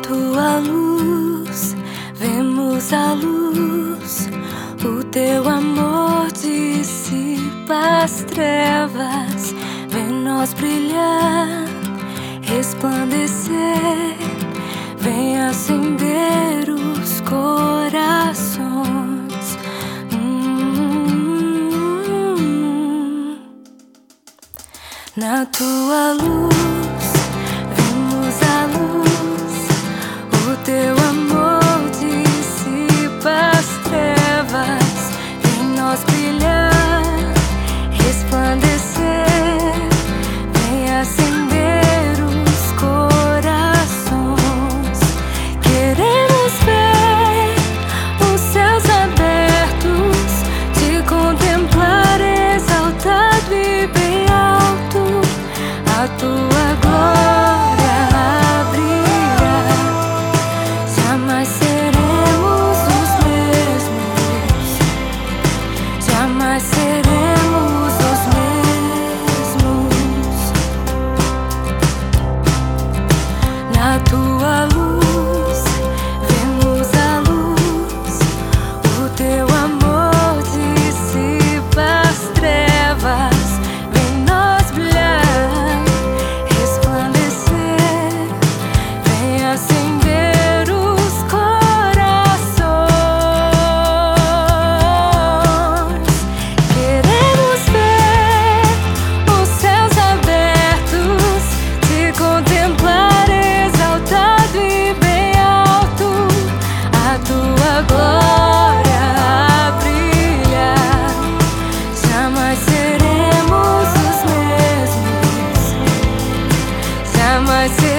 tua luz, vemos a luz. O teu amor dissipa as trevas. Vem nós brilhar, resplandecer. Vem acender os corações. Na tua luz, vemos a luz. O teu amor dissipa as trevas. Vem nós brilhar, resplandecer. Vem acender os corações. Queremos ver os céus abertos, te contemplar exaltado e bem alto. A tua glória a brilhar. Jamais seremos os mesmos. Jamais seremos os mesmos. Na tua luz, vemos a luz. O teu amor dissipa as trevas. Vem nós brilhar, resplandecer. Vem acender os corações. Queremos ver os céus abertos, te contemplar exaltado e bem alto. A tua glória a brilhar. Jamais seremos os mesmos. Jamais seremos